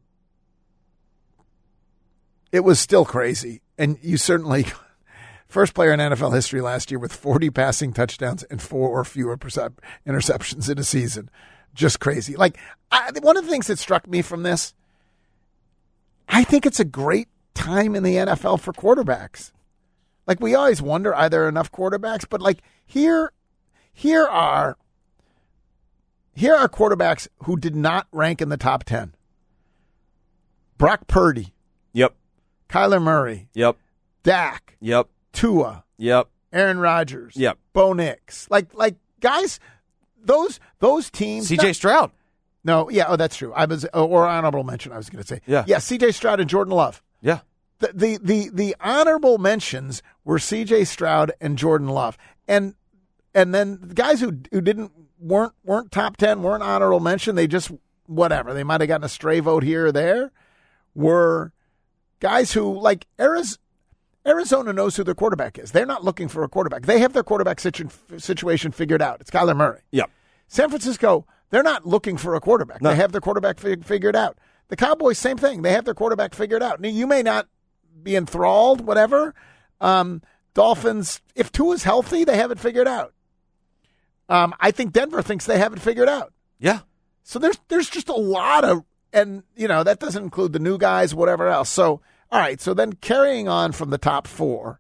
Speaker 4: it was still crazy. And you certainly, first player in N F L history last year with forty passing touchdowns and four or fewer percep- interceptions in a season. Just crazy. Like, I, one of the things that struck me from this, I think it's a great time in the N F L for quarterbacks. Like, we always wonder, are there enough quarterbacks? But, like, here here are here are quarterbacks who did not rank in the top ten. Brock Purdy.
Speaker 6: Yep.
Speaker 4: Kyler Murray.
Speaker 6: Yep.
Speaker 4: Dak.
Speaker 6: Yep.
Speaker 4: Tua.
Speaker 6: Yep.
Speaker 4: Aaron Rodgers.
Speaker 6: Yep.
Speaker 4: Bo Nix. Like, like guys, those those teams.
Speaker 6: C J
Speaker 4: not,
Speaker 6: Stroud.
Speaker 4: No, yeah, oh, that's true. I was, or honorable mention, I was going to say.
Speaker 6: Yeah.
Speaker 4: Yeah, C J Stroud and Jordan Love.
Speaker 6: Yeah.
Speaker 4: The, the the the honorable mentions were C J Stroud and Jordan Love, and and then the guys who who didn't weren't weren't top ten, weren't honorable mention. They just whatever. They might have gotten a stray vote here or there. Were guys who, like, Arizona, Arizona knows who their quarterback is. They're not looking for a quarterback. They have their quarterback situ- situation figured out. It's Kyler Murray.
Speaker 6: Yeah.
Speaker 4: San Francisco, they're not looking for a quarterback.
Speaker 6: No.
Speaker 4: They have their quarterback fig- figured out. The Cowboys, same thing. They have their quarterback figured out. Now, you may not be enthralled, whatever. Um, Dolphins, if Tua's healthy, they have it figured out. Um, I think Denver thinks they have it figured out.
Speaker 6: Yeah.
Speaker 4: So there's there's just a lot of, and, you know, that doesn't include the new guys, whatever else. So, all right, so then carrying on from the top four,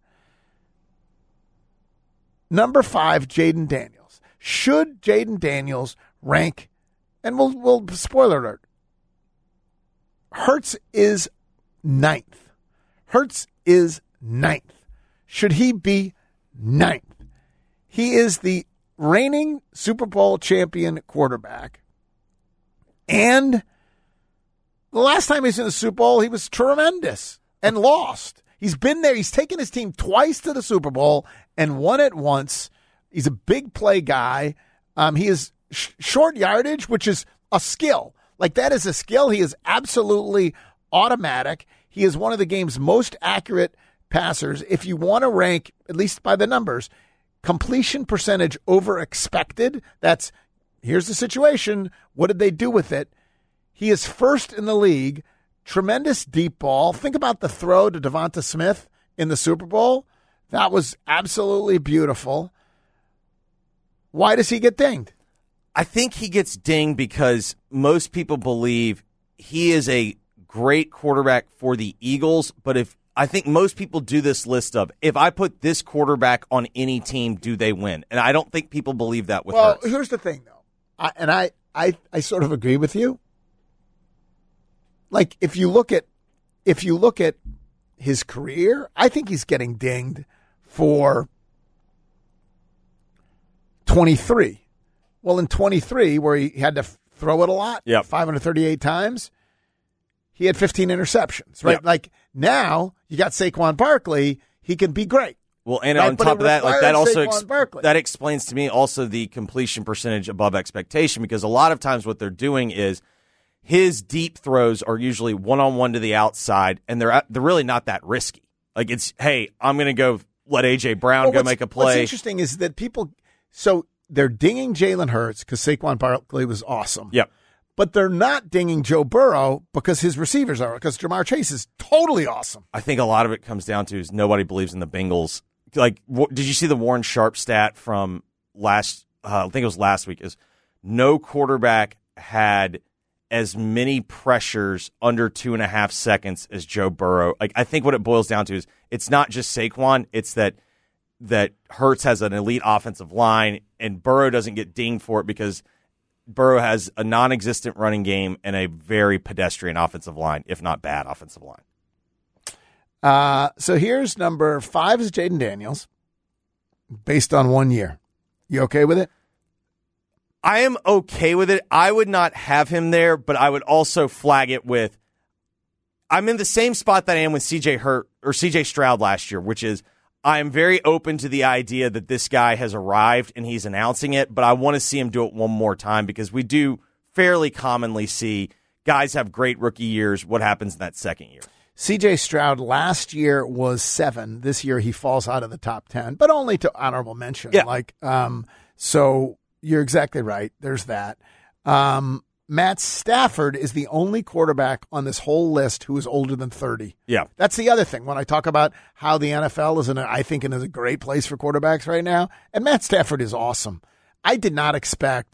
Speaker 4: number five, Jaden Daniels. Should Jaden Daniels rank, and we'll, we'll spoiler alert, Hurts is ninth. Hurts is ninth. Should he be ninth? He is the reigning Super Bowl champion quarterback. And the last time he was in the Super Bowl, he was tremendous and lost. He's been there. He's taken his team twice to the Super Bowl and won it once. He's a big play guy. Um, he is sh- short yardage, which is a skill. Like, that is a skill. He is absolutely automatic. He is one of the game's most accurate passers. If you want to rank, at least by the numbers, completion percentage over expected, that's, here's the situation. What did they do with it? He is first in the league. Tremendous deep ball. Think about the throw to Devonta Smith in the Super Bowl. That was absolutely beautiful. Why does he get dinged?
Speaker 6: I think he gets dinged because most people believe he is a great quarterback for the Eagles, but if I think most people do this list of, if I put this quarterback on any team, do they win? And I don't think people believe that with
Speaker 4: Well,
Speaker 6: Hurts.
Speaker 4: here's the thing, though, I, and I, I, I sort of agree with you. Like, if you look at, if you look at his career, I think he's getting dinged for twenty-three. Well, in twenty-three, where he had to throw it a lot,
Speaker 6: yep.
Speaker 4: five hundred thirty-eight times, he had fifteen interceptions, right?
Speaker 6: Yep.
Speaker 4: Like, now you got Saquon Barkley, he can be great.
Speaker 6: Well, and
Speaker 4: right?
Speaker 6: on
Speaker 4: But
Speaker 6: top
Speaker 4: it
Speaker 6: of that, like that also ex-
Speaker 4: Barkley.
Speaker 6: that explains to me also the completion percentage above expectation, because a lot of times what they're doing is his deep throws are usually one-on-one to the outside, and they're they're really not that risky. Like, it's, hey, I'm going to go let A J Brown
Speaker 4: well,
Speaker 6: go make a play.
Speaker 4: What's interesting is that people, so they're dinging Jalen Hurts because Saquon Barkley was awesome.
Speaker 6: Yep.
Speaker 4: But they're not dinging Joe Burrow because his receivers are, because Jamar Chase is totally awesome.
Speaker 6: I think a lot of it comes down to is nobody believes in the Bengals. Like, wh- did you see the Warren Sharp stat from last, uh, I think it was last week, is no quarterback had as many pressures under two and a half seconds as Joe Burrow. Like, I think what it boils down to is it's not just Saquon, it's that that Hurts has an elite offensive line and Burrow doesn't get dinged for it because Burrow has a non-existent running game and a very pedestrian offensive line, if not bad offensive line.
Speaker 4: Uh, so here's number five is Jaden Daniels, based on one year. You okay with it?
Speaker 6: I am okay with it. I would not have him there, but I would also flag it with I'm in the same spot that I am with C J Hurt or C J Stroud last year, which is I am very open to the idea that this guy has arrived and he's announcing it, but I want to see him do it one more time because we do fairly commonly see guys have great rookie years. What happens in that second year?
Speaker 4: C J Stroud last year was seven. This year he falls out of the top ten, but only to honorable mention.
Speaker 6: Yeah.
Speaker 4: Like, um, so you're exactly right. There's that. Um, Matt Stafford is the only quarterback on this whole list who is older than thirty.
Speaker 6: Yeah.
Speaker 4: That's the other thing. When I talk about how the N F L is in a, I think, in a great place for quarterbacks right now, and Matt Stafford is awesome. I did not expect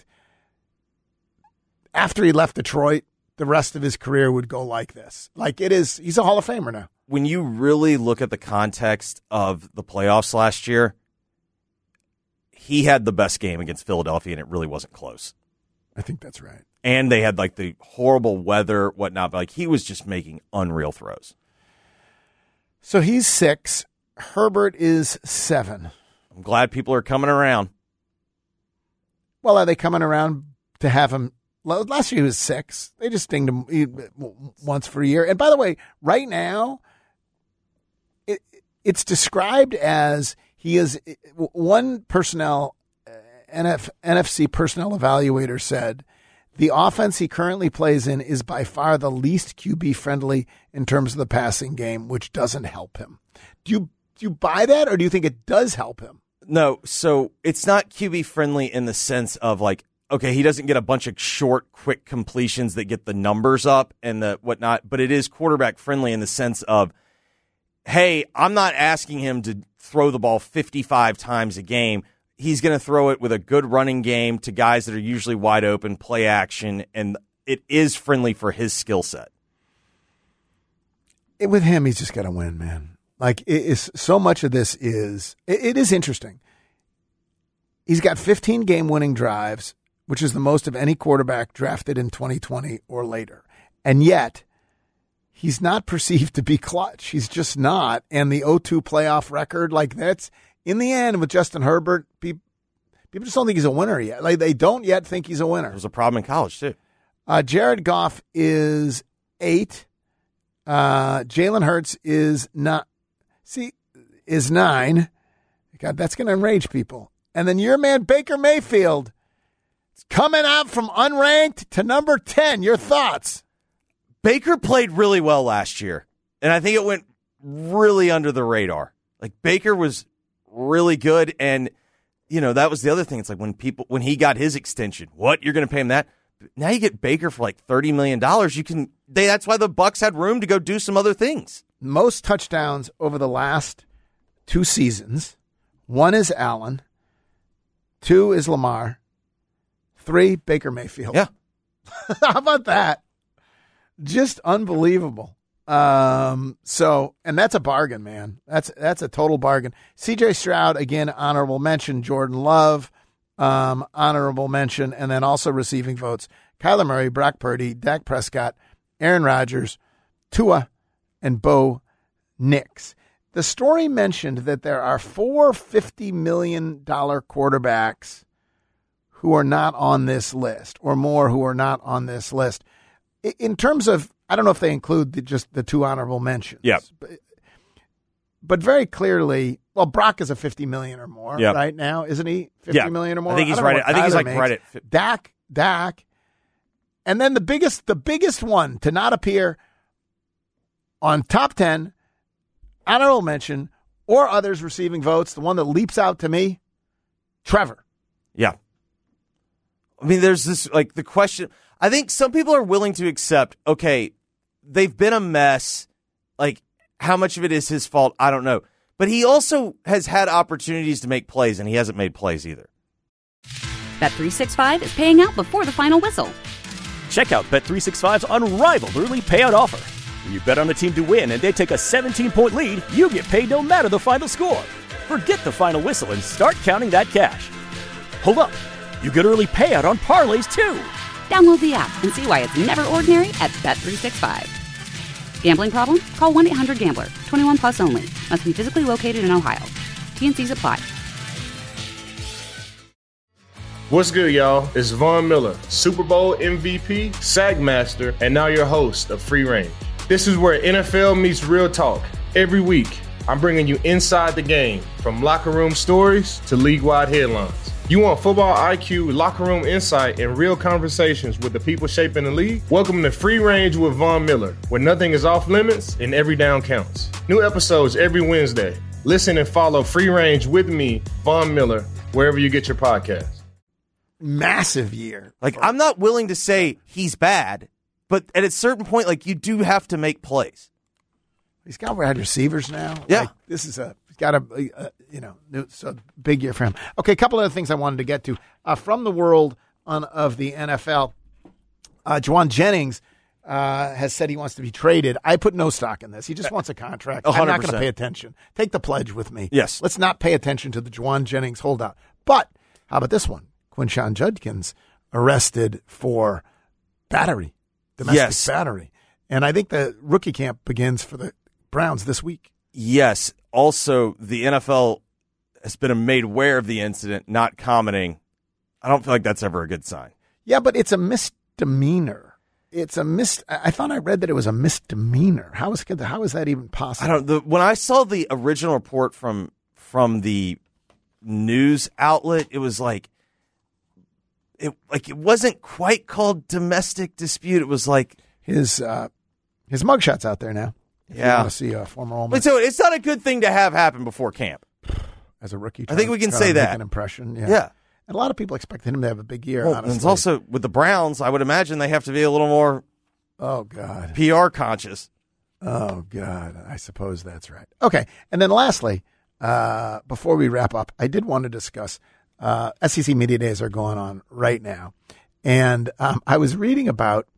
Speaker 4: after he left Detroit, the rest of his career would go like this. Like it is, he's a Hall of Famer now.
Speaker 6: When you really look at the context of the playoffs last year, he had the best game against Philadelphia, and it really wasn't close.
Speaker 4: I think that's right.
Speaker 6: And they had like the horrible weather, whatnot, but like he was just making unreal throws.
Speaker 4: So he's six. Herbert is seven.
Speaker 6: I'm glad people are coming around.
Speaker 4: Well, are they coming around to have him? Last year he was six. They just dinged him once for a year. And by the way, right now, it, it's described as he is one personnel, N F, N F C personnel evaluator said, the offense he currently plays in is by far the least Q B friendly in terms of the passing game, which doesn't help him. Do you do you buy that, or do you think it does help him?
Speaker 6: No, so it's not Q B friendly in the sense of like, okay, he doesn't get a bunch of short, quick completions that get the numbers up and the whatnot, but it is quarterback friendly in the sense of, hey, I'm not asking him to throw the ball fifty-five times a game. He's going to throw it with a good running game to guys that are usually wide open, play action, and it is friendly for his skill set.
Speaker 4: It, with him, he's just got to win, man. Like, it is, so much of this is, it, it is interesting. He's got fifteen game-winning drives, which is the most of any quarterback drafted in twenty twenty or later. And yet, he's not perceived to be clutch. He's just not. And the oh two playoff record, like that's, in the end, with Justin Herbert, people, people just don't think he's a winner yet. Like they don't yet think he's a winner.
Speaker 6: It was a problem in college, too.
Speaker 4: Uh, Jared Goff is eight. Uh, Jalen Hurts is not. See, is nine. God, that's going to enrage people. And then your man Baker Mayfield is coming out from unranked to number ten. Your thoughts?
Speaker 6: Baker played really well last year, and I think it went really under the radar. Like Baker was really good, and you know that was the other thing. It's like when people when he got his extension, what you're going to pay him that? Now you get Baker for like thirty million dollars. You can. They, that's why the Bucs had room to go do some other things.
Speaker 4: Most touchdowns over the last two seasons. One is Allen. Two is Lamar. Three, Baker Mayfield.
Speaker 6: Yeah.
Speaker 4: How about that? Just unbelievable. Um, so, and that's a bargain, man. That's that's a total bargain. C J Stroud, again, honorable mention. Jordan Love, um, honorable mention. And then also receiving votes. Kyler Murray, Brock Purdy, Dak Prescott, Aaron Rodgers, Tua, and Bo Nix. The story mentioned that there are four fifty million dollars quarterbacks who are not on this list, or more who are not on this list. In terms of, I don't know if they include the, just the two honorable mentions.
Speaker 6: Yeah.
Speaker 4: But, but very clearly, well, Brock is a fifty million dollars or more
Speaker 6: yep.
Speaker 4: right now, isn't he? fifty
Speaker 6: yeah.
Speaker 4: million dollars or more?
Speaker 6: I think he's
Speaker 4: I
Speaker 6: right. At, I think he's like
Speaker 4: makes.
Speaker 6: right at
Speaker 4: Dak, Dak. And then the biggest, the biggest one to not appear on top ten, honorable mention, or others receiving votes, the one that leaps out to me, Trevor.
Speaker 6: Yeah. I mean, there's this, like, the question. I think some people are willing to accept, okay, they've been a mess. Like, how much of it is his fault? I don't know. But he also has had opportunities to make plays, and he hasn't made plays either.
Speaker 1: Bet three sixty-five is paying out before the final whistle.
Speaker 2: Check out Bet three sixty-five's unrivaled early payout offer. When you bet on a team to win and they take a seventeen-point lead, you get paid no matter the final score. Forget the final whistle and start counting that cash. Hold up. You get early payout on parlays, too.
Speaker 1: Download the app and see why it's never ordinary at Bet three sixty-five. Gambling problem? Call one eight hundred gambler. twenty-one plus only. Must be physically located in Ohio. T N Cs apply.
Speaker 3: What's good, y'all? It's Von Miller, Super Bowl M V P, Sack Master, and now your host of Free Range. This is where N F L meets real talk. Every week, I'm bringing you inside the game, from locker room stories to league-wide headlines. You want football I Q, locker room insight, and real conversations with the people shaping the league? Welcome to Free Range with Von Miller, where nothing is off limits and every down counts. New episodes every Wednesday. Listen and follow Free Range with me, Von Miller, wherever you get your podcasts.
Speaker 4: Massive year.
Speaker 6: Like, I'm not willing to say he's bad, but at a certain point, like, you do have to make plays.
Speaker 4: He's got wide receivers now.
Speaker 6: Yeah.
Speaker 4: Like, this is a, he's got a, a you know, it's a big year for him. Okay, a couple other things I wanted to get to. Uh, from the world on, of the N F L, uh, Juwan Jennings uh, has said he wants to be traded. I put no stock in this. He just wants a contract.
Speaker 6: one hundred percent.
Speaker 4: I'm not going to pay attention. Take the pledge with me.
Speaker 6: Yes.
Speaker 4: Let's not pay attention to the Juwan Jennings holdout. But how about this one? Quinshon Judkins arrested for battery, domestic
Speaker 6: Yes.
Speaker 4: battery. And I think the rookie camp begins for the Browns this week.
Speaker 6: Yes. Also, the N F L has been made aware of the incident, not commenting. I don't feel like that's ever a good sign.
Speaker 4: Yeah, but it's a misdemeanor. It's a mis. I thought I read that it was a misdemeanor. How is how is that even possible?
Speaker 6: I don't. The, when I saw the original report from from the news outlet, it was like it like it wasn't quite called domestic dispute. It was like
Speaker 4: his uh, his mugshot's out there now. If
Speaker 6: Yeah.
Speaker 4: you want to see a former Ole Miss
Speaker 6: But so it's not a good thing to have happen before camp.
Speaker 4: as a rookie.
Speaker 6: I think we can
Speaker 4: trying to
Speaker 6: say
Speaker 4: make
Speaker 6: that.
Speaker 4: an impression. Yeah.
Speaker 6: Yeah.
Speaker 4: And a lot of people expected him to have a big year.
Speaker 6: Well,
Speaker 4: honestly,
Speaker 6: and it's also with the Browns, I would imagine they have to be a little more
Speaker 4: oh god,
Speaker 6: P R conscious.
Speaker 4: oh god. I suppose that's right. Okay, and then lastly, uh, before we wrap up, I did want to discuss uh, S E C Media Days are going on right now, and um, I was reading about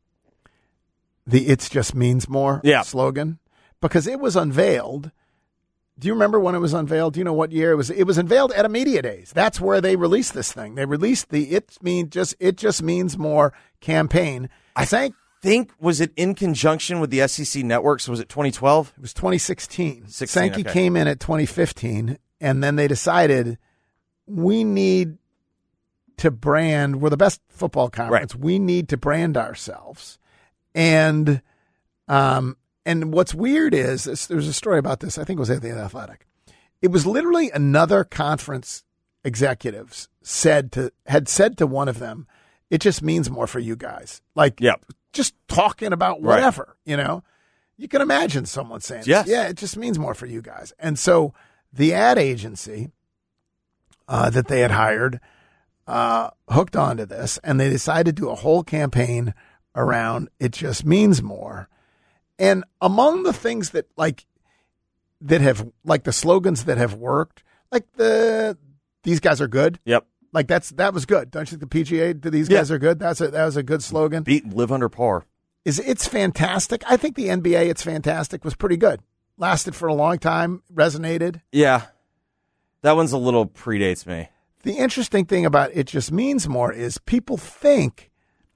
Speaker 4: the "It's Just Means More"
Speaker 6: Yeah.
Speaker 4: slogan because it was unveiled. Do you remember when it was unveiled? Do you know what year it was? It was unveiled at a Media Days. That's where they released this thing. They released the "It mean just It Just Means More" campaign. I think
Speaker 6: Think was it in conjunction with the S E C networks? Was it twenty twelve?
Speaker 4: it was twenty sixteen.
Speaker 6: sixteen,
Speaker 4: Sankey
Speaker 6: okay.
Speaker 4: came in at twenty fifteen, and then they decided we need to brand. We're the best football conference. We need to brand ourselves. And um, and what's weird is this, there's a story about this. I think it was at the Athletic. It was literally another conference executives said to had said to one of them, "It just means more for you guys." Like,
Speaker 6: Yep.
Speaker 4: just talking about
Speaker 6: Right.
Speaker 4: whatever, you know. You can imagine someone saying,
Speaker 6: Yes.
Speaker 4: "Yeah, it just means more for you guys." And so the ad agency uh, that they had hired uh, hooked onto this, and they decided to do a whole campaign around "It Just Means More." And among the things that like that have like the slogans that have worked, like the "These guys are good."
Speaker 6: Yep.
Speaker 4: Like that's that was good. Don't you think the P G A, "These
Speaker 6: Yeah.
Speaker 4: guys are good"? That's a that was a good slogan.
Speaker 6: Beat live under par.
Speaker 4: Is it's fantastic. I think the N B A, "It's fantastic," was pretty good. Lasted for a long time, resonated.
Speaker 6: Yeah. That one's a little predates me.
Speaker 4: The interesting thing about "It Just Means More" is people think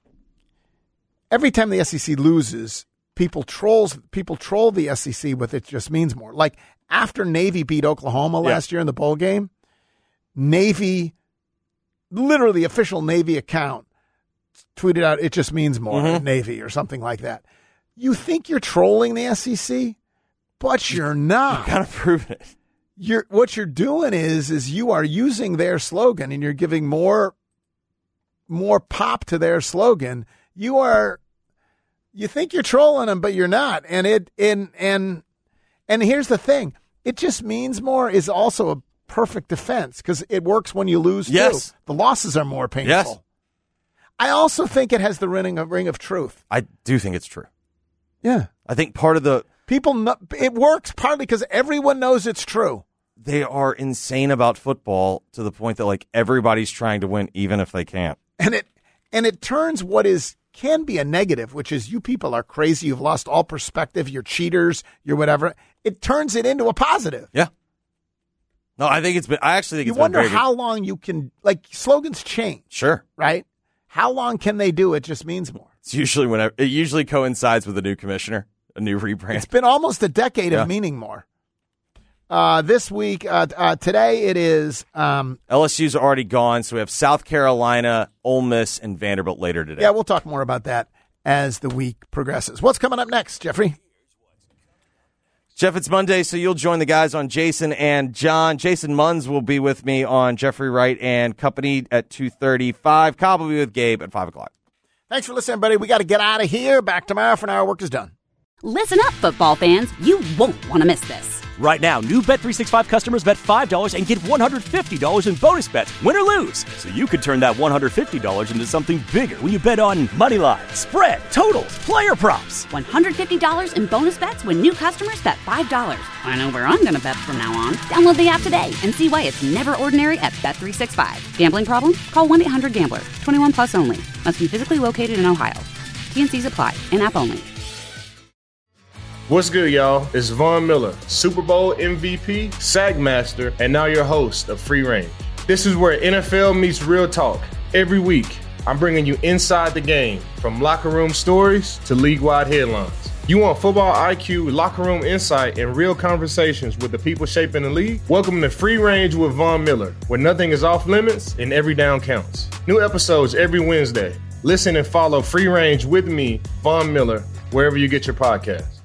Speaker 4: every time the S E C loses, people trolls people troll the S E C with "It Just Means More." Like after Navy beat Oklahoma
Speaker 6: Yeah.
Speaker 4: last year in the bowl game, Navy, literally the official Navy account, tweeted out "It just means more"
Speaker 6: Mhm.
Speaker 4: Navy or something like that. You think you're trolling the S E C, but you're not.
Speaker 6: Kind of proven it.
Speaker 4: You're what you're doing is is you are using their slogan and you're giving more more pop to their slogan. You are you think you're trolling them, but you're not. And it and and and here's the thing: "It just means more" is also a perfect defense because it works when you lose
Speaker 6: Yes.
Speaker 4: too. The losses are more painful.
Speaker 6: Yes.
Speaker 4: I also think it has the ring of, ring of truth.
Speaker 6: I do think it's true.
Speaker 4: Yeah.
Speaker 6: I think part of the...
Speaker 4: People, know, it works partly because everyone knows it's true.
Speaker 6: They are insane about football to the point that, like, everybody's trying to win even if they can't.
Speaker 4: And it and it turns what is can be a negative, which is you people are crazy, you've lost all perspective, you're cheaters, you're whatever. It turns it into a positive.
Speaker 6: Yeah. No, I think it's been, I actually think
Speaker 4: you
Speaker 6: it's
Speaker 4: wonder
Speaker 6: been very
Speaker 4: how
Speaker 6: good.
Speaker 4: long you can, like, slogans change.
Speaker 6: Sure.
Speaker 4: Right? How long can they do it just means more.
Speaker 6: It's usually whenever, it usually coincides with a new commissioner, a new rebrand.
Speaker 4: It's been almost a decade
Speaker 6: Yeah.
Speaker 4: of meaning more. Uh, this week, uh, uh, today it is. Um,
Speaker 6: L S U's already gone, so we have South Carolina, Ole Miss, and Vanderbilt later today.
Speaker 4: Yeah, we'll talk more about that as the week progresses. What's coming up next, Jeffrey?
Speaker 6: Jeff, it's Monday, so you'll join the guys on Jason and John. Jason Munns will be with me on Jeffrey Wright and Company at two thirty-five. Cobb will be with Gabe at five o'clock.
Speaker 4: Thanks for listening, everybody. We got to get out of here. Back tomorrow for an hour. Work is done.
Speaker 1: Listen up, football fans. You won't want to miss this.
Speaker 2: Right now, new Bet three sixty-five customers bet five dollars and get one hundred fifty dollars in bonus bets, win or lose. So you could turn that one hundred fifty dollars into something bigger when you bet on money line, spread, totals, player props.
Speaker 1: one hundred fifty dollars in bonus bets when new customers bet five dollars. I know where I'm going to bet from now on. Download the app today and see why it's never ordinary at Bet three sixty-five. Gambling problem? Call one eight hundred gambler. twenty-one plus only. Must be physically located in Ohio. T N Cs apply. In-app only.
Speaker 3: What's good, y'all? It's Von Miller, Super Bowl M V P, Sack Master, and now your host of Free Range. This is where N F L meets real talk. Every week, I'm bringing you inside the game, from locker room stories to league-wide headlines. You want football I Q, locker room insight, and real conversations with the people shaping the league? Welcome to Free Range with Von Miller, where nothing is off limits and every down counts. New episodes every Wednesday. Listen and follow Free Range with me, Von Miller, wherever you get your podcasts.